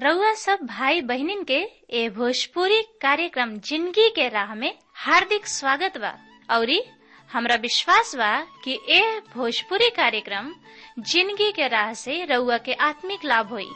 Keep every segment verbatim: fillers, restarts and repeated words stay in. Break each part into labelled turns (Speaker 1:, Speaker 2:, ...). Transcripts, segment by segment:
Speaker 1: रउआ सब भाई बहनिन के ए भोजपुरी कार्यक्रम जिंदगी के राह में हार्दिक स्वागत बा। औरी हमरा विश्वास बा कि ए भोजपुरी कार्यक्रम जिंदगी के राह से रउआ के आत्मिक लाभ होई।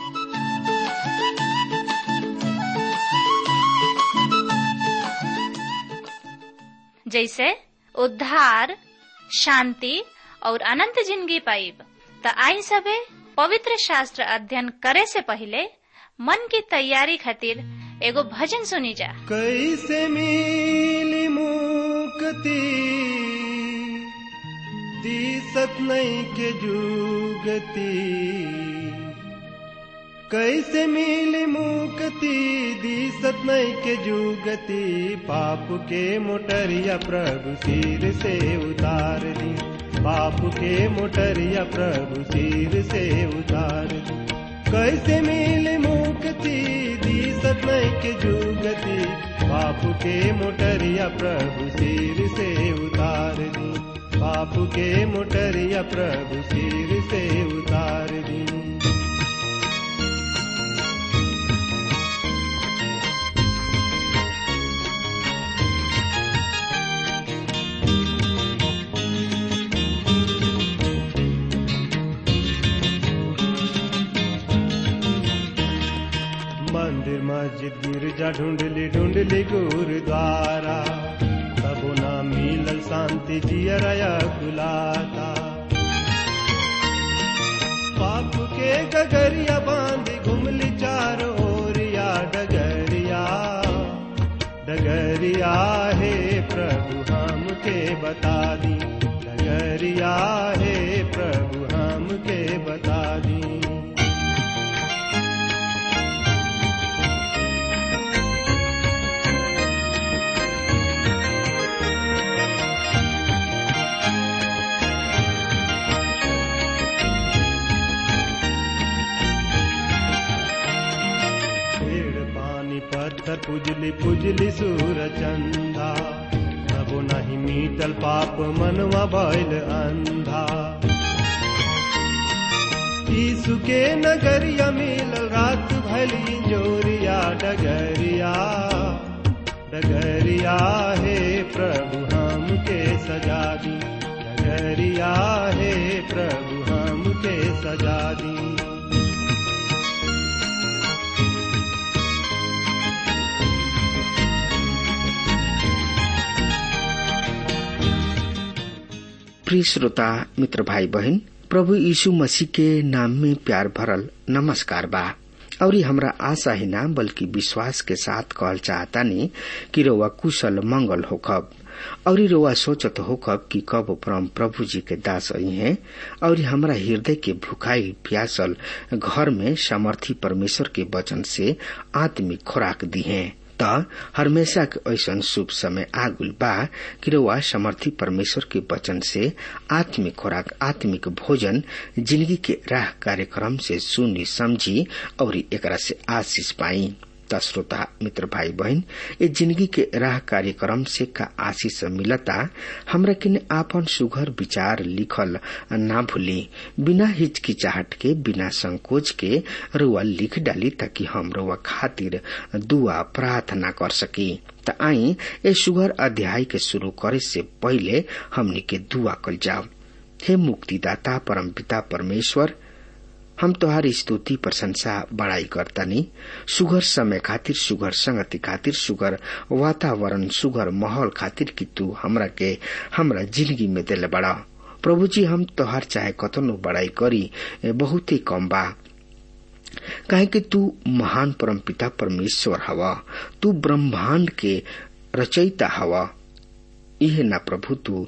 Speaker 1: जैसे उद्धार, शांति और अनंत जिंदगी पाइब। त आई सबे पवित्र शास्त्र अध्ययन करे से पहले मन की तैयारी खातिर एगो भजन सुनी जा।
Speaker 2: कैसे मिली मुक्ति दिसत नहीं के जुगती, कैसे मिली मुक्ति दिसत नहीं के जुगती। पाप के मोटरिया प्रभु सिर से उतार दी, पाप के मोटरिया प्रभु सिर से उतार दी। कैसे मिली मुक्ति दिसत नहीं के जुगती, पाप के मोटरिया प्रभु सिर से उतार दी, पाप के मोटरिया प्रभु सिर से उतार दी। मंदिर मस्जिद गिरजा ढूंढली ढूंढली गुरुद्वारा, तबो ना मिलल शांति जियरा गुलाता। पाप के गगरिया बांध घुमली चारों ओरिया, डगरिया डगरिया हे प्रभु हमके बता दी, डगरिया हे प्रभु हमके बता दी। पत्थर पुजली पुजली सूर चंदा, तबो नहीं मीटल पाप मनवा भइल अंधा। यीशु के नगरिया मिलल रात भइली जोरिया, डगरिया डगरिया हे प्रभु हमके सजा दी, डगरिया हे प्रभु हमके सजा दी।
Speaker 3: प्रिय श्रोता मित्र भाई बहन, प्रभु यीशु मसीह के नाम में प्यार भरल नमस्कार बा। और हमरा आशा ही ना बल्कि विश्वास के साथ कहल चाहता नहीं कि रोवा कुशल मंगल होखब और रोवा सोचत होखब कि कब परम प्रभु जी के दास आई हैं और हमरा हृदय के भुखाई प्यासल घर में सामर्थी परमेश्वर के वचन से आत्मिक खुराक दी है। त हमेशा के ऐसा शुभ समय आगुल बा कि रउआ समर्थी परमेश्वर के वचन से आत्मिक खुराक, आत्मिक भोजन जिंदगी के राह कार्यक्रम से सुनी समझी और एकरा से आशीष पाई। त श्रोता मित्र भाई बहन, ये जिंदगी के राह कार्यक्रम से का आशीष मिलता, हमरा किने आपन सुघर विचार लिखल ना भूली। बिना हिचकिचाहट के, बिना संकोच के रुआ लिख डाली ताकि हम रुआ खातिर दुआ प्रार्थना कर सकी। त आई ए सुघर अध्याय के शुरू करे से पहले हमनी के दुआ कल जाओ। हे मुक्तिदाता परम पिता परमेश्वर, हम तोहारी स्तुति प्रशंसा बड़ाई करतानी। सुगर समय खातिर, सुगर संगति खातिर, सुगर वातावरण, सुगर माहौल खातिर कि तू हमरा के हमरा जिंदगी में दिल बड़ा। प्रभु जी, हम तोहार चाहे कतनो बड़ाई करी बहुत ही कम बा, काहे कि तू महान परम पिता परमेश्वर हवा, तू ब्रह्मांड के रचयिता हवा। यह ना प्रभु तू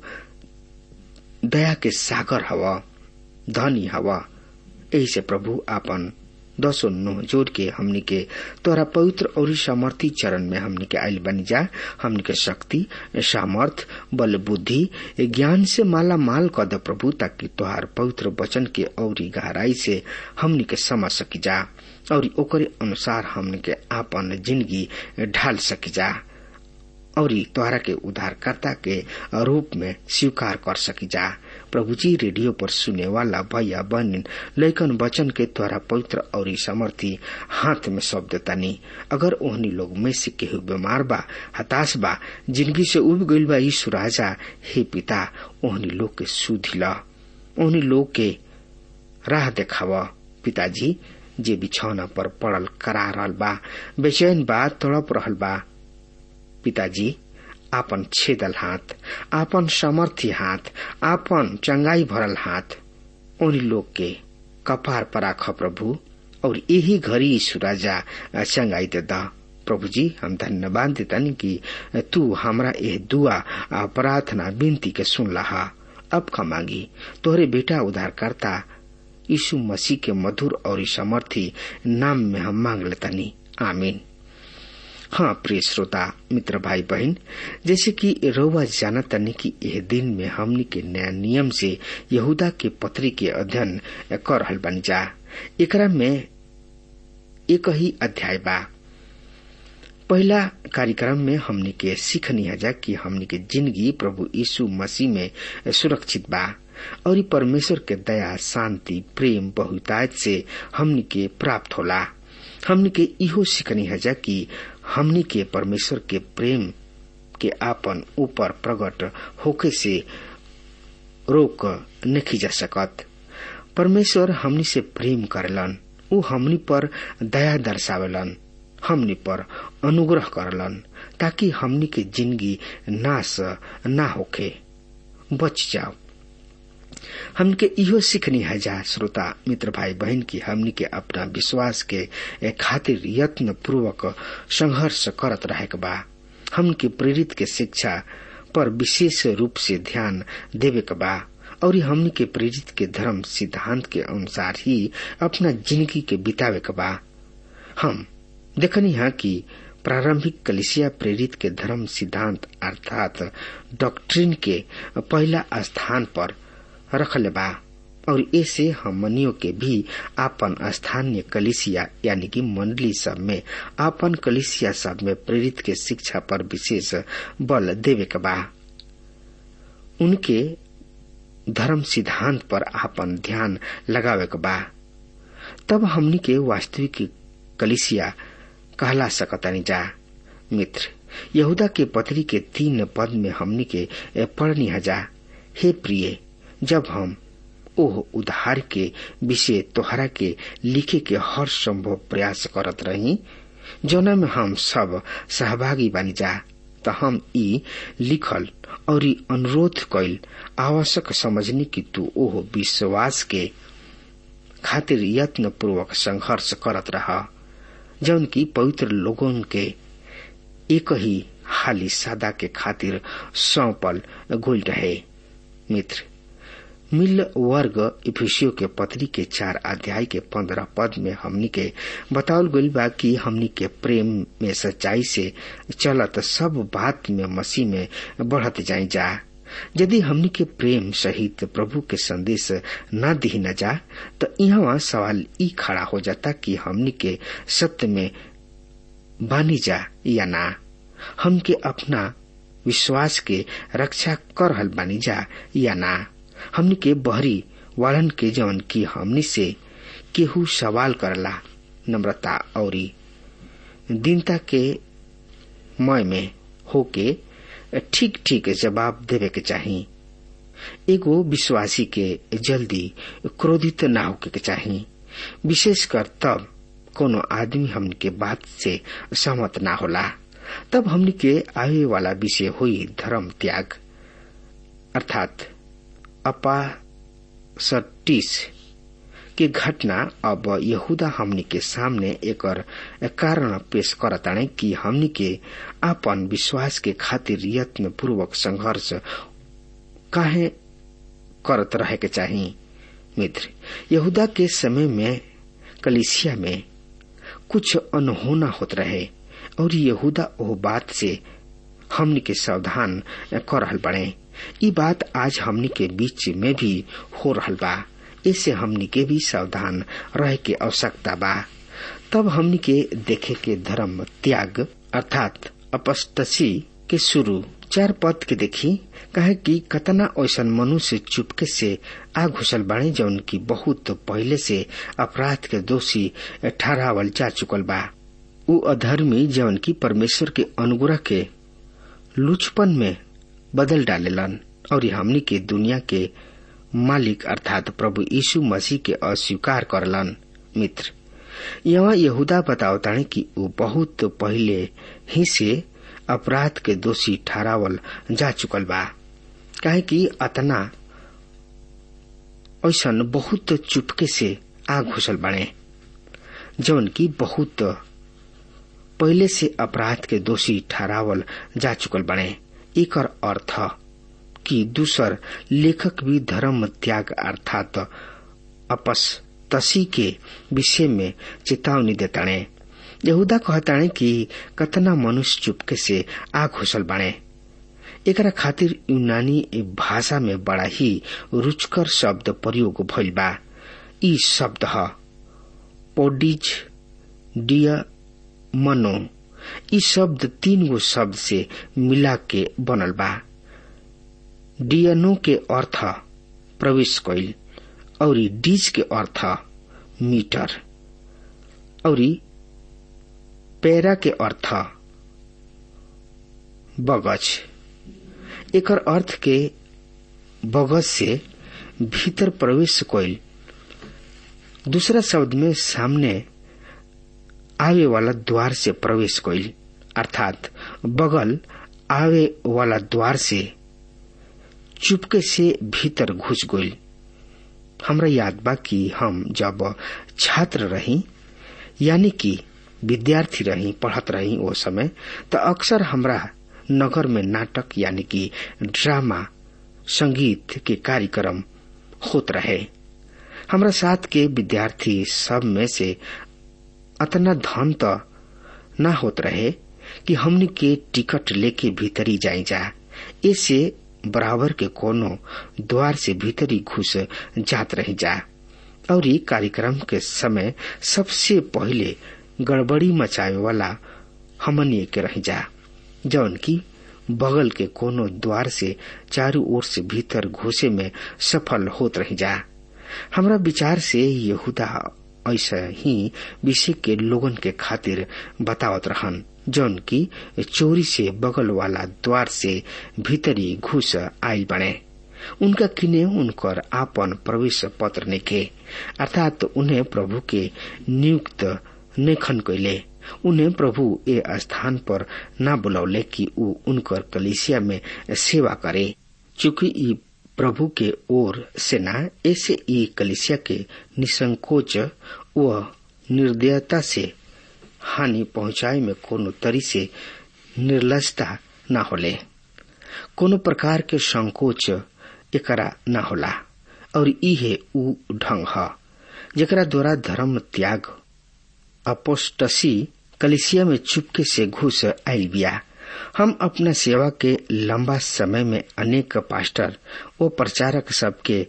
Speaker 3: दया के सागर हवा, धनी हवा। यही से प्रभु आपन दसो नोह जोड़ के हमनी के तोरा पवित्र और सामर्थी चरण में हमनी के आयल बनी जा। हमनी के शक्ति, सामर्थ, बल, बुद्धि, ज्ञान से माला माल कर दे प्रभु, ताकि तोहार पवित्र वचन के और गहराई से हमनी के समझ सकी जा और ओकरे अनुसार हमनी के आपन जिंदगी ढाल सकी जा और तोहरा के उद्धारकर्ता के रूप में स्वीकार कर सकी जा। प्रभु जी रेडियो पर सुने वाला भैया बहन लैकन वचन के द्वारा पवित्र और समर्थी हाथ में सौंप देतानी। अगर ओहनी लोग में से केहू बीमार बा, हताश बा, जिंदगी से उब गईल बा, यीशु राजा हे पिता ओहनी लोग के सुधी ला, ओहनी लोग के राह देखावा। पिताजी जे बिछौना पर पड़ल करा रहल बा, बेचैन बा, तड़प रहल बा, पिताजी आपन छेदल हाथ, आपन समर्थी हाथ, आपन चंगाई भरल हाथ उन लोग के कपार पर राख प्रभु, और यही घड़ी यीशु राजा चंगाई दे दा। प्रभु जी हम धन्यवाद देतानी कि तू हमरा यह दुआ प्रार्थना विनती के सुन लहा। अब का मांगी तोहरे बेटा उद्धारकर्ता यीशु मसीह के मधुर और समर्थी नाम में हम मांग लेतानी, आमीन। हाँ प्रिय श्रोता मित्र भाई बहन, जैसे कि रउआ जानत तनी कि यह दिन में हमनी के नया नियम से यहूदा के पत्री के अध्ययन कर रहल बनी जा। एकरा में एक ही अध्याय बा। पहला कार्यक्रम में हमनी के सीखनी है जा कि हमनी के जिंदगी प्रभु यीशु मसीह में सुरक्षित बा और परमेश्वर के दया, शांति, प्रेम, बहुतायत से हमनी के प्राप्त होला। हमनी के इहो सीखनी है जा कि हमनी के परमेश्वर के प्रेम के आपन ऊपर प्रकट होके से रोक नहीं जा सकत। परमेश्वर हमनी से प्रेम करेलन, उ हमनी पर दया दर्शावेलन, हमनी पर अनुग्रह करलन ताकि हमनी के जिंदगी नाश ना होके बच जाओ। हमनी के इहो सीखनी है जा श्रोता मित्र भाई बहन की हमनी के अपना विश्वास के खातिर यत्न पूर्वक संघर्ष करत रहे के बा। हमनी के प्रेरित के शिक्षा पर विशेष रूप से ध्यान देवे के बा और हमनी के प्रेरित के धर्म सिद्धांत के अनुसार ही अपना जिंदगी के बितावे के बा। हम देखनी है कि प्रारंभिक कलीसिया प्रेरित के धर्म सिद्धांत अर्थात डॉक्ट्रिन के पहला स्थान पर रखले बा और ऐसे हमनियों के भी आपन स्थानीय कलीसिया यानी कि मंडली सब में आपन कलीसिया सब में प्रेरित के शिक्षा पर विशेष बल देवे के बा। उनके धर्म सिद्धांत पर आपन ध्यान लगावे के बा, तब हमनी के वास्तविक कलीसिया कहला सकतानी जा। मित्र यहूदा के पत्री के तीन पद में हमनी के पढ़नी है जा, हे प्रिय जब हम ओह उद्धार के विषय तोहरा के लिखे के हर संभव प्रयास करत रही जोना में हम सब सहभागी बनी जा, तो हम ई लिखल और ई अनुरोध कइल आवश्यक समझनी कि तू ओह विश्वास के खातिर यत्न पूर्वक संघर्ष करत रहा जौन की पवित्र लोगों के एक ही हाली सादा के खातिर सौंपल गोल रहे। मित्र मिल वर्ग इफिसियों के पत्री के चार अध्याय के पंद्रह पद में हमनी के बतावल गइल बा कि हमनी के प्रेम में सच्चाई से चलत सब बात में मसीह में बढ़त जाई जा। यदि हमनी के प्रेम सहित प्रभु के संदेश न दी न जा तो यहाँ सवाल ई खड़ा हो जाता कि हमनी के सत्य में बानी जा या ना, हमके अपना विश्वास के रक्षा कर रहल बानी जा या ना। हमनी के बहरी वालन के जवन की हमनी से केहू सवाल करला नम्रता और दीनता के मय में होके ठीक ठीक जवाब देवे के चाहिए। एगो विश्वासी के जल्दी क्रोधित न होके के चाहिए, विशेषकर तब कोनो आदमी हमनी के बात से सहमत ना होला। तब हमनी के आवे वाला विषय हुई धर्म त्याग अर्थात अपासटिस के घटना। अब यहूदा हमनी के सामने एकर कारण पेश करताने कि हमनी के अपन विश्वास के खातिर यत्न पूर्वक संघर्ष काहे करत रहे के चाहिए। मित्र यहूदा के समय में कलीसिया में कुछ अनहोना होत रहे और यहूदा ओह बात से हमनी के सावधान कर रहल बने। ई बात आज हमनी के बीच में भी हो रहल बा, इससे हमनी के भी सावधान रहे के आवश्यकता बा। तब हमनी के देखे के धर्म त्याग अर्थात अपस्टसी के शुरू चार पद के देखी कहे कि कतना ऐसन मनुष्य चुपके से आ घुसल बाणे जौन की बहुत पहले से अपराध के दोषी ठहरावल जा चुकल बा। उ अधर्मी जौन की परमेश्वर के अनुग्रह के लुचपन में बदल डालेलन और हमनी के दुनिया के मालिक अर्थात प्रभु यीशु मसीह के अस्वीकार करलन। मित्र, यहाँ यहूदा बतावताने कि उ बहुत पहले ही से अपराध के दोषी ठहरावल जा चुकल बा। काहे कि अतना ऐसन बहुत चुपके से आ घुसल बाणे जौन की बहुत पहले से अपराध के दोषी ठहरावल जा चुकल बाणे। एकर अर्थ कि दूसर लेखक भी धर्म त्याग अर्थात अपस्तसी के विषय में चेतावनी देताणे। यहूदा कहताणे कि कतना मनुष्य चुपके से आ घुसल बाणे। एकरा खातिर यूनानी भाषा में बड़ा ही रुचकर शब्द प्रयोग भइल बा। ई शब्द ह पोडिज डिया मनो। ई शब्द तीन गो शब्द से मिला के बनल बा। डियनो के अर्थ प्रवेश कइल और डीज के अर्थ मीटर और पैरा के अर्थ बगज। एकर अर्थ के बगज से भीतर प्रवेश कइल। दूसरा शब्द में सामने आवे वाला द्वार से प्रवेश कइल अर्थात बगल आवे वाला द्वार से चुपके से भीतर घुस गइल। हमरा याद बा कि हम जब छात्र रही यानी कि विद्यार्थी रही पढ़त रही वो समय तो अक्सर हमरा नगर में नाटक यानी कि ड्रामा संगीत के कार्यक्रम होत रहे। हमरा साथ के विद्यार्थी सब में से अतना धन तो न होत रहे कि हमने के टिकट लेके भीतरी जाई जा। ऐसे बराबर के कोनो द्वार से भीतरी घुस जात रही जा और ये कार्यक्रम के समय सबसे पहले गड़बड़ी मचावे वाला हमनी के रही जा जौन की बगल के कोनो द्वार से चारों ओर से भीतर घुसे में सफल होत रही जा। हमरा विचार से यहूदा ऐसा ही विषय के लोगन के खातिर बतावत रहन जौन की चोरी से बगल वाला द्वार से भीतरी घुस आयल बने। उनका किने उनकर आपन प्रवेश पत्र नेखे अर्थात तो उन्हें प्रभु के नियुक्त नेखन कैले। उन्हें प्रभु ए स्थान पर न बुलौले कि उ उनकर कलीसिया में सेवा करे। चूँकि ई प्रभु के ओर से न ऐसे ई कलीसिया के निसंकोच व निर्दयता से हानि पहुंचाए में कोनो तरी से निर्लजता न होले। कोनो प्रकार के संकोच एकरा न होला और इहे उ ढंग ह जेकरा द्वारा धर्म त्याग अपोस्टसी कलिसिया में चुपके से घुस आयल बिया। हम अपना सेवा के लंबा समय में अनेक पास्टर ओ प्रचारक सबके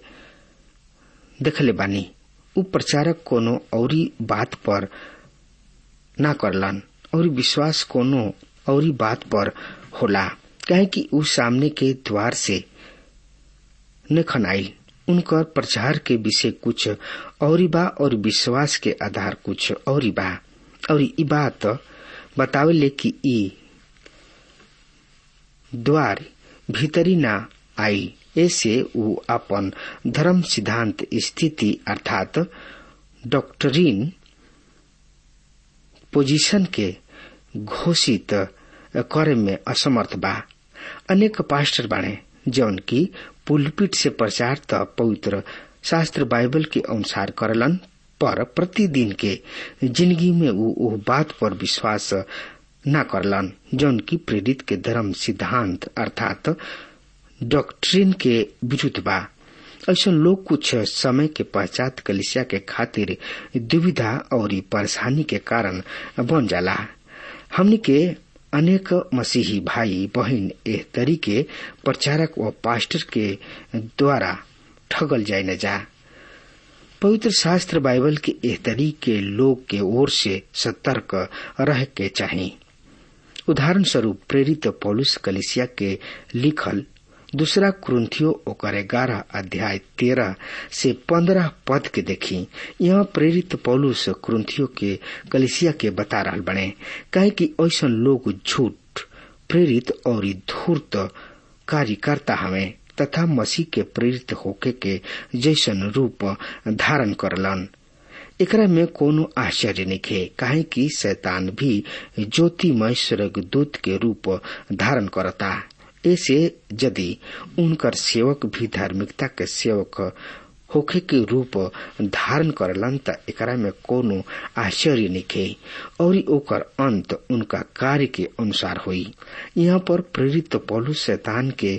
Speaker 3: देखले बानी। उ प्रचारक कोनो औरी बात पर ना करलन और विश्वास कोनो औरी बात पर होला काहे कि उ सामने के द्वार से नेखन आइल। उनकर प्रचार के विषय कुछ औरी बा और विश्वास के आधार कुछ औरी बा और ई बात बतावेले कि ई द्वार भीतरी ना आई। ऐसे उ अपन धर्म सिद्धांत स्थिति अर्थात डॉक्ट्रिन पोजीशन के घोषित करे में असमर्थ बा। अनेक पास्टर बाणे जौन की पुलपिट से प्रचार त पवित्र शास्त्र बाइबल के अनुसार करलन पर प्रतिदिन के जिंदगी में वो, वो बात पर विश्वास न करलन जौन की प्रेरित के धर्म सिद्धांत अर्थात डॉक्ट्रिन के विरुद्ध बा। ऐसा लोग कुछ समय के पश्चात कलिसिया के खातिर दुविधा और परेशानी के कारण बन जाला। हमने के अनेक मसीही भाई बहन एह तरीके प्रचारक व पास्टर के द्वारा ठगल जाए न जा। पवित्र शास्त्र बाइबल के एह तरीके लोग के ओर से सतर्क रह के चाहिए। उदाहरण स्वरूप प्रेरित पौलुस कलीसिया के लिखल दूसरा कुरिन्थियों ओकर ग्यारह अध्याय तेरह से पंद्रह पद के देखी। यहाँ प्रेरित पौलुस कुरिन्थियों के कलीसिया के बता रहा बने कहे कि ऐसा लोग झूठ प्रेरित और धूर्त कार्यकर्ता हमें तथा मसीह के प्रेरित होके के जैसन रूप धारण करलन। एकरा में कोनो आश्चर्य नहीं काहे कि शैतान भी ज्योतिमय स्वर्गदूत के रूप धारण करता। ऐसे यदि उनकर सेवक भी धार्मिकता के सेवक होखे के रूप धारण करलन त एकरा में कोनो आश्चर्य नहीं और ओकर अंत उनका कार्य के अनुसार हुई। यहाँ पर प्रेरित पौलुस शैतान के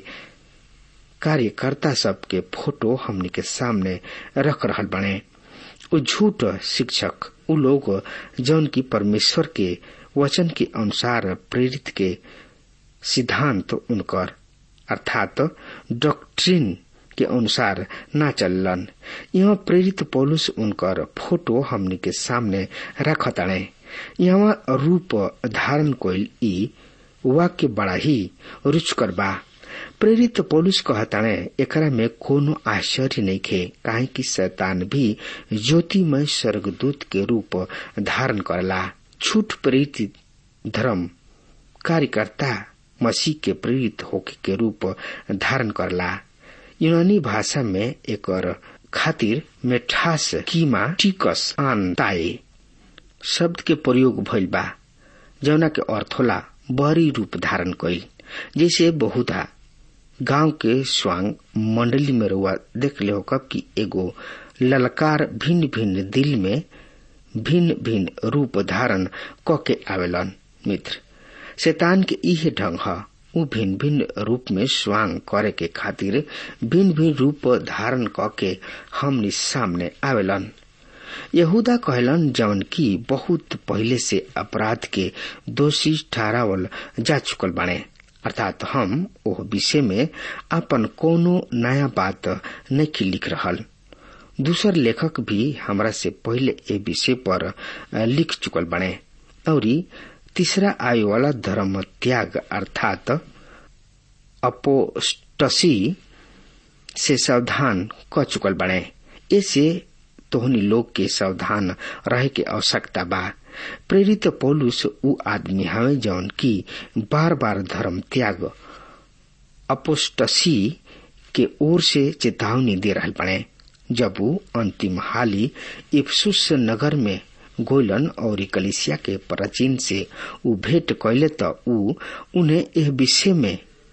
Speaker 3: कार्यकर्ता सब के फोटो हमनी के सामने रख रहल बने। उ झूठ शिक्षक उ लोग जौन की परमेश्वर के वचन के अनुसार प्रेरित के सिद्धांत उनकर अर्थात डॉक्ट्रिन के अनुसार ना चलन। यहाँ प्रेरित पौलुस उनकर फोटो हमनी के सामने रखताणे। यहाँ रूप धारण कोइल ई वाक्य बड़ा ही रुचकर बा। प्रेरित पौलुस कहताणे एकरा में कोनो आश्चर्य नहीं खे काहे कि शैतान भी ज्योतिमय स्वर्गदूत के रूप धारण करला। झूठ प्रेरित धर्म कार्यकर्ता मसीह के प्रेरित होके के रूप धारण करला। यूनानी भाषा में एकर खातिर मेठास कीमा टिकस आन ताए शब्द के प्रयोग भइल बा जौना के अर्थ होला बहरी रूप धारण कइल। जैसे बहुधा गांव के स्वांग मंडली में रुआ देख ले हो कि एगो ललकार भिन्न भिन्न दिल में भिन्न भिन्न रूप धारण क के आवेलन। मित्र शैतान के इहे ढंग है उ भिन्न भिन्न रूप में स्वांग करे के खातिर भिन्न भिन्न रूप धारण क के हमनी सामने आवेलन। यहूदा कहलन जवन की बहुत पहले से अपराध के दोषी ठहरावल जा चुकल बाणे अर्थात हम ओह विषय में अपन कोनो नया बात नहीं लिख रहल। दूसर लेखक भी हमरा से पहले ए विषय पर लिख चुकल बने और तीसरा आय वाला धर्म त्याग अर्थात अपोस्टसी से सावधान क चुकल बने। ऐसे तोहनी लोग के सावधान रहे के आवश्यकता बा। प्रेरित पौलुस उ आदमी हवे जौन की बार बार धर्म त्याग अपोस्टसी के ओर से चेतावनी दे रहल बने। जब वो अंतिम हाली इफसुस नगर में गोलन और कलीसिया के प्राचीन से उ भेंट कैले तो उ उन्हें यह विषय में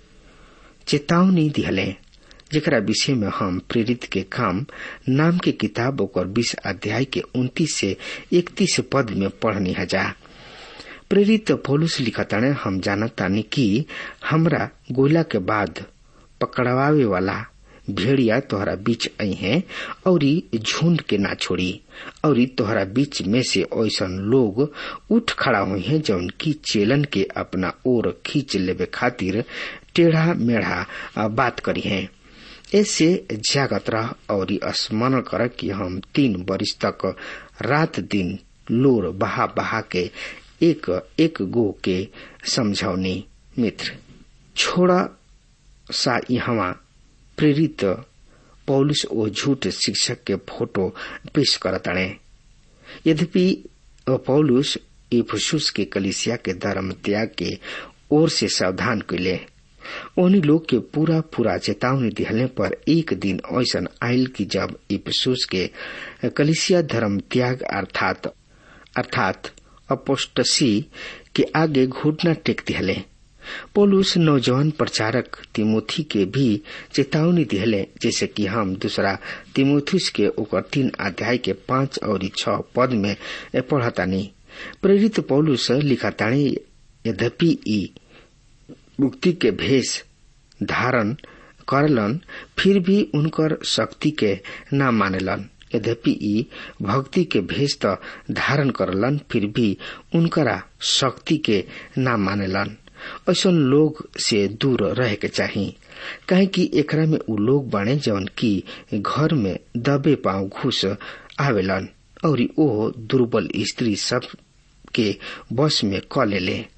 Speaker 3: चेतावनी दिहले जेकरा विषय में हम प्रेरित के काम नाम के किताब और बीस अध्याय के उनतीस से इकतीस पद में पढ़नी हजा। प्रेरित पौलुस लिखताने हम जानतानी कि हमरा गोला के बाद पकड़वावे वाला भेड़िया तोहरा बीच आई है और झुंड के ना छोड़ी और तोहरा बीच में से ऐसा लोग उठ खड़ा हुए हैं जौन की चेलन के अपना ओर खींच लेवे खातिर टेढ़ा मेढ़ा बात करी है। ऐसे जागत रह और स्मरण कर कि हम तीन वर्ष तक रात दिन लोर बहा बहा के एक एक गो के समझौनी। मित्र छोड़ा सा यहाँ प्रेरित पौलुस ओ झूठ शिक्षक के फोटो पेश करताणे। यद्यपि पौलुस इफिसुस के कलीसिया के धर्म त्याग के ओर से सावधान कैले। उन्हीं लोग के पूरा पूरा चेतावनी दिहले पर एक दिन ऐसा आयल कि जब इफिसुस के कलीसिया धर्म त्याग अर्थात अर्थात अपोस्टसी के आगे घुटना टेक दिहले। पौलुस नौजवान प्रचारक तिमोथी के भी चेतावनी दिहले जैसे कि हम दूसरा तिमोथुस के ओकर तीन अध्याय के पांच और छह पद में पढ़तानी। प्रेरित पौलुस लिखतानी यद्यपि ई मुक्ति के भेष धारण करलन फिर भी उनकर शक्ति के न मानेलन। यद्यपि ई भक्ति के भेष तो धारण करलन फिर भी उनकरा शक्ति के न मानेलन। ऐसा लोग से दूर रह के चाहिए कहे कि एकरा में उ लोग बने जौन की घर में दबे पांव घुस आवेलन और ओ दुर्बल स्त्री सब के बस में क ले ले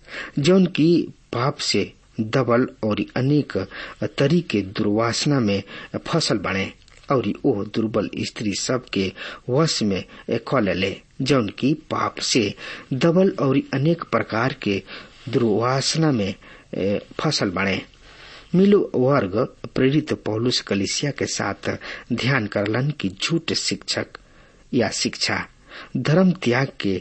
Speaker 3: जौन की पाप से दबल और अनेक तरीके दुर्वासना में फसल बने और ओ दुर्बल स्त्री सब के वश में क ले, जौन की पाप से दबल और अनेक प्रकार के दुर्वासना में फसल बने। मिलो वर्ग प्रेरित पौलुस कलीसिया के साथ ध्यान करलन की झूठ शिक्षक या शिक्षा धर्म त्याग के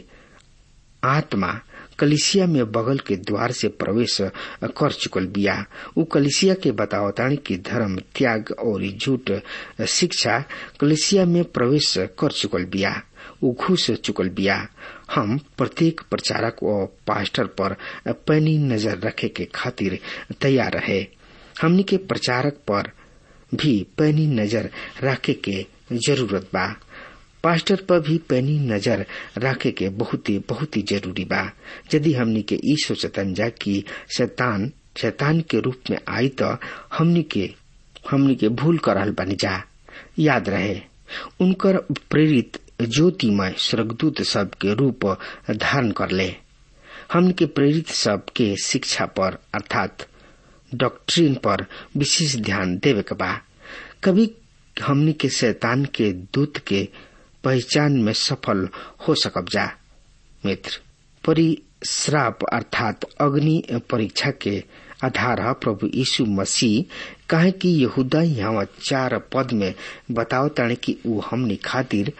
Speaker 3: आत्मा कलिसिया में बगल के द्वार से प्रवेश कर चुकल बिया। उ कलिसिया के बतावतानी की धर्म त्याग और झूठ शिक्षा कलिसिया में प्रवेश कर चुकल बिया, उ घुस चुकल बिया। हम प्रत्येक प्रचारक और पास्टर पर पैनी नजर रखे के खातिर तैयार रहे। हमनी के प्रचारक पर भी पैनी नजर रखे के जरूरत बा। पास्टर पर भी पैनी नजर रखे के बहुत ही बहुत ही जरूरी बा। यदि हमनी के ई सोचतन जा कि शैतान शैतान के रूप में आई तो हमनी के हमनी के भूल करल बनी जा। याद रहे उनकर प्रेरित ज्योतिमय स्वर्गदूत सब के रूप धारण कर ले। हमनी के प्रेरित सब के शिक्षा पर अर्थात डॉक्ट्रिन पर विशेष ध्यान देवे के बा। कभी हमनी के शैतान के दूत के पहचान में सफल हो सकब जा। मित्र, परिश्राप अर्थात अग्नि परीक्षा के आधार प्रभु यीशु मसीह काहे कि यहूदा यहाँ चार पद में बताओ ताने कि उ हमनी खातिर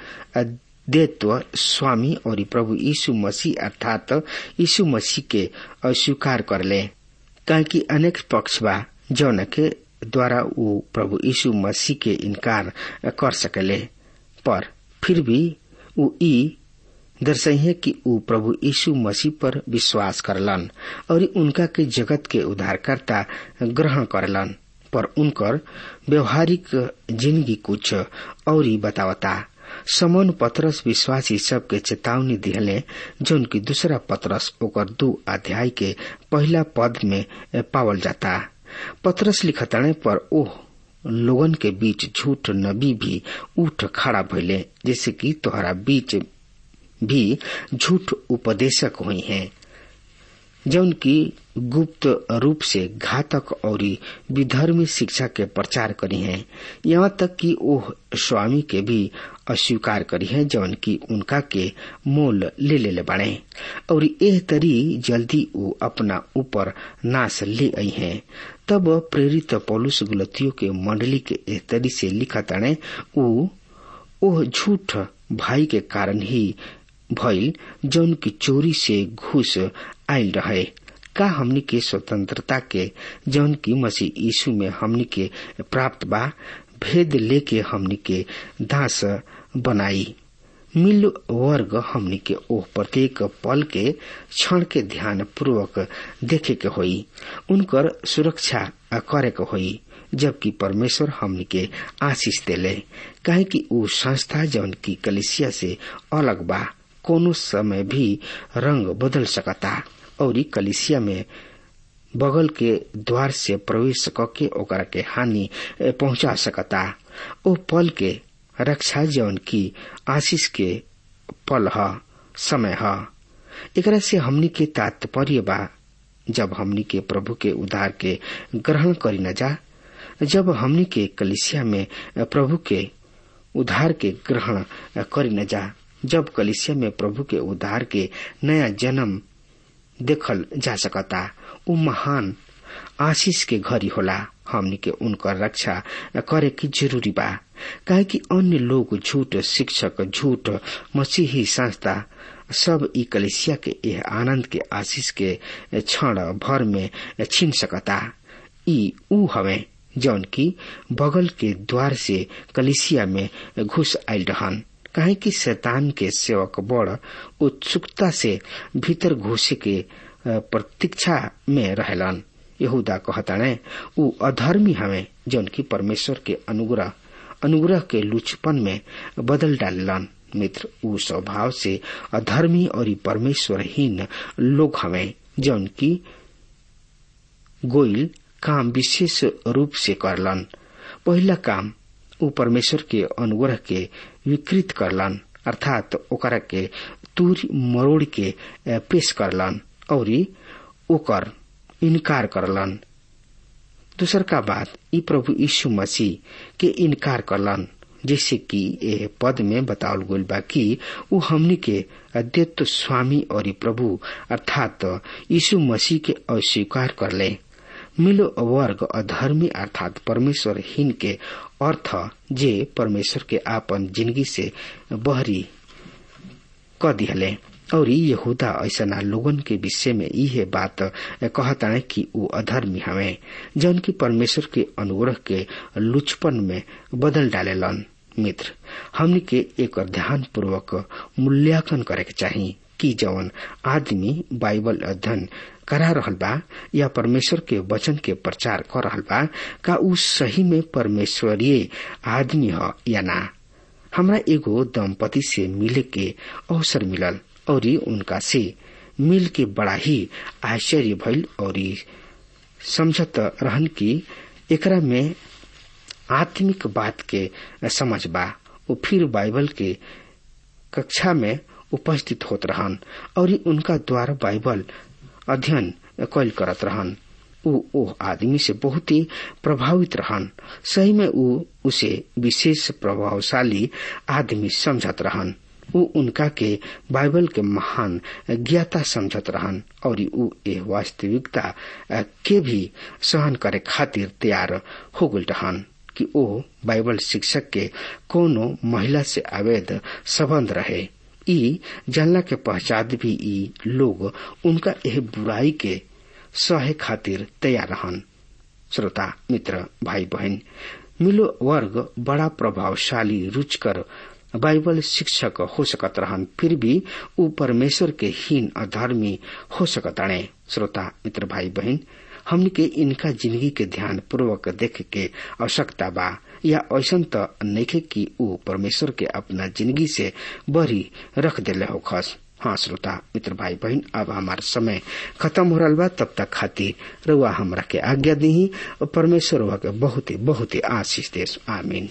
Speaker 3: देत्व स्वामी और प्रभु यीशु मसीह अर्थात यीशु मसीह के अस्वीकार कर ले। काहे कि अनेक पक्ष बा जौन के द्वारा उ प्रभु यीशु मसीह के इनकार कर सकले, पर फिर भी उ ई दर्शाइए कि उ प्रभु यीशु मसीह पर विश्वास करलन और उनका के जगत के उद्धारकर्ता ग्रहण करलन। पर उनकर व्यवहारिक जिंदगी कुछ और ही बतावता। समौन पतरस विश्वासी सब के चेतावनी दिहले, जौन की दूसरा पतरस ओकर दो अध्याय के पहला पद में पावल जाता। पतरस लिखताने पर ओह लोगन के बीच झूठ नबी भी उठ खड़ा भइले, जैसे कि तोहरा बीच भी झूठ उपदेशक हुई हैं, जौन की गुप्त रूप से घातक और विधर्मी शिक्षा के प्रचार करी हैं, यहाँ तक कि ओह स्वामी के भी अस्वीकार करी हैं जौन की उनका के मोल ले ले बने और एह तरी जल्दी वो अपना ऊपर नाश ले आई हैं। तब प्रेरित पौलुस गलतियों के मंडली के एह तरी से लिखा तने उ ओह झूठ भाई के कारण ही भइल जौन की चोरी से घुस आयल रहे। का हमनी के स्वतंत्रता के जौन की मसीह यीशु में हमनी के प्राप्त बा भेद लेके हमनी के दास बनाई। मिल वर्ग हमनी के ओह प्रत्येक पल के क्षण के ध्यान पूर्वक देखे के होई, उनकर सुरक्षा करे के होई, जबकि परमेश्वर हमनी के आशीष देले। काहे कि उ संस्था जौन की कलिसिया से अलग बा कोनो समय भी रंग बदल सकता और कलिसिया में बगल के द्वार से प्रवेश करके ओकरा के हानि पहुंचा सकता। ओ पल के रक्षा जौन की आशीष के पल ह समय ह। एकरा से हमनी के तात्पर्य बा जब हमनी के प्रभु के उद्धार के ग्रहण करी न जा, जब हमनी के कलिसिया में प्रभु के उद्धार के ग्रहण करी न जा, जब कलिसिया में प्रभु के उद्धार के नया जन्म देखल जा सकता। उ महान आशीष के घड़ी होला। हमनी के उनकर रक्षा करे की जरूरी बा, काहे कि अन्य लोग झूठ शिक्षक झूठ मसीही संस्था सब ई कलिसिया के यह आनंद के आशीष के क्षण भर में छीन सकता। ई उ हवे जौन की बगल के द्वार से कलिसिया में घुस आयल रहन। काहे कि शैतान के सेवक बड़ उत्सुकता से भीतर घुसे के प्रतीक्षा में रहलन। यहूदा कहताने उ अधर्मी हवे जौन की परमेश्वर के अनुग्रह अनुग्रह के लुचपन में बदल डालन। मित्र, उ स्वभाव से अधर्मी और परमेश्वरहीन लोग हवे जौन की गोइल काम विशेष रूप से करलन। पहला काम उ परमेश्वर के अनुग्रह के विकृत करलन, अर्थात ओकरा के तूर मरोड़ के पेश करलन और ओकर इनकार करलन। दूसर का बात ई प्रभु यीशु मसीह के इनकार करलन, जैसे कि यह पद में बतावल गइल बा कि उ हमनी के अद्वितीय स्वामी और प्रभु अर्थात यीशु मसीह के अस्वीकार करले। मिलो वर्ग अधर्मी अर्थात परमेश्वरहीन के अर्थ जे परमेश्वर के आपन जिंदगी से बहरी क दिहले। और यहूदा ऐसा लोगन के विषय में यह बात कहता है कि वो अधर्मी हवे, जौन की परमेश्वर के अनुग्रह के लुचपन में बदल डालेलन। मित्र, हमनी के एक ध्यान पूर्वक मूल्यांकन करे के चाहिए कि जौन आदमी बाइबल अध्ययन करा रहल बा या परमेश्वर के वचन के प्रचार कर रहल बा, का उ सही में परमेश्वरीय आदमी ह या ना। हमरा एगो दंपति से मिले के अवसर मिलल और उनका से मिल के बड़ा ही आश्चर्य भइल और समझत रहन कि एकरा में आत्मिक बात के समझ बा। वो फिर बाइबल के कक्षा में उपस्थित होत रहन और उनका द्वारा बाइबल अध्ययन कल करत रहन। उ ओ आदमी से बहुत ही प्रभावित रहन। सही में उ उसे विशेष प्रभावशाली आदमी समझत रहन। उ उनका के बाइबल के महान ज्ञाता समझत रहन और उ ए वास्तविकता के भी सहन करे खातिर तैयार हो गइल रहन कि ओ बाइबल शिक्षक के कोनो महिला से अवैध संबंध रहे। ई जानला के पश्चात भी ई लोग उनका यह बुराई के सहे खातिर तैयार रहन। श्रोता मित्र भाई बहन, मिलो वर्ग बड़ा प्रभावशाली रुचकर बाइबल शिक्षक हो सकत रहन, फिर भी उ परमेश्वर के हीन अधर्मी हो सकत रहे। श्रोता मित्र भाई बहन, हमने के इनका जिंदगी के ध्यान पूर्वक देखे के आवश्यकता बा या ऐसा तो नइखे कि उ परमेश्वर के अपना जिंदगी से बरी रख देले हो खस। हाँ श्रोता मित्र भाई बहन, अब हमार समय खत्म हो रहा बा। तब तक खातिर रउआ हमरा के आज्ञा दी। परमेश्वर रउआ के बहुत ही बहुत ही आशीष देस। आमीन।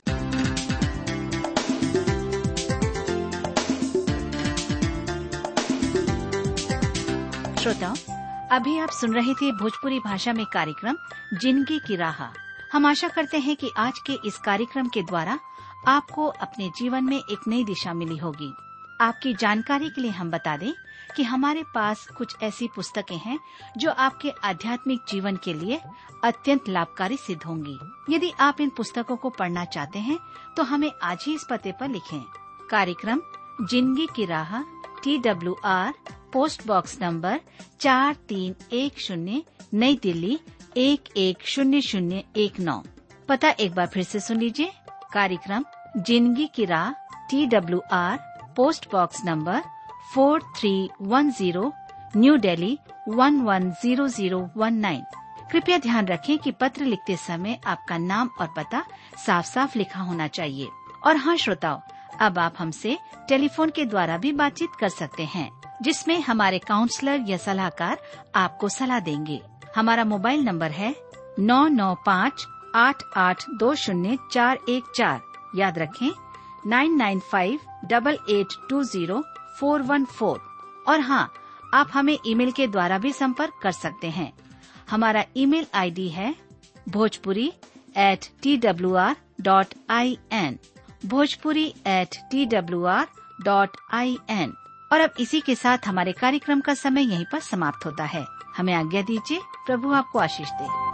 Speaker 4: श्रोताओ, अभी आप सुन रहे थे भोजपुरी भाषा में कार्यक्रम जिंदगी की राह। हम आशा करते हैं कि आज के इस कार्यक्रम के द्वारा आपको अपने जीवन में एक नई दिशा मिली होगी। आपकी जानकारी के लिए हम बता दें कि हमारे पास कुछ ऐसी पुस्तकें हैं जो आपके आध्यात्मिक जीवन के लिए अत्यंत लाभकारी सिद्ध होंगी। यदि आप इन पुस्तकों को पढ़ना चाहते हैं तो हमें आज ही इस पते पर लिखें। कार्यक्रम जिंदगी की राह, T W R post box number चार तीन एक शून्य, नई दिल्ली एक एक शून्य शून्य एक नौ। पता एक बार फिर से सुन लीजिए। कार्यक्रम जिंदगी की राह, T W R post box number four three one zero, New Delhi one one zero zero one nine. कृपया ध्यान रखें कि पत्र लिखते समय आपका नाम और पता साफ साफ लिखा होना चाहिए। और हाँ श्रोताओ, अब आप हमसे टेलीफोन के द्वारा भी बातचीत कर सकते हैं, जिसमें हमारे काउंसलर या सलाहकार आपको सलाह देंगे। हमारा मोबाइल नंबर है नौ नौ पाँच आठ आठ दो शून्य चार एक चार। याद रखें nine nine five double eight two zero four one four. और हाँ, आप हमें ईमेल के द्वारा भी संपर्क कर सकते हैं। हमारा ईमेल आईडी है Bhojpuri at T W R dot I N, Bhojpuri at T W R dot I N. और अब इसी के साथ हमारे कार्यक्रम का समय यहीं पर समाप्त होता है। हमें आज्ञा दीजिए। प्रभु आपको आशीष दे।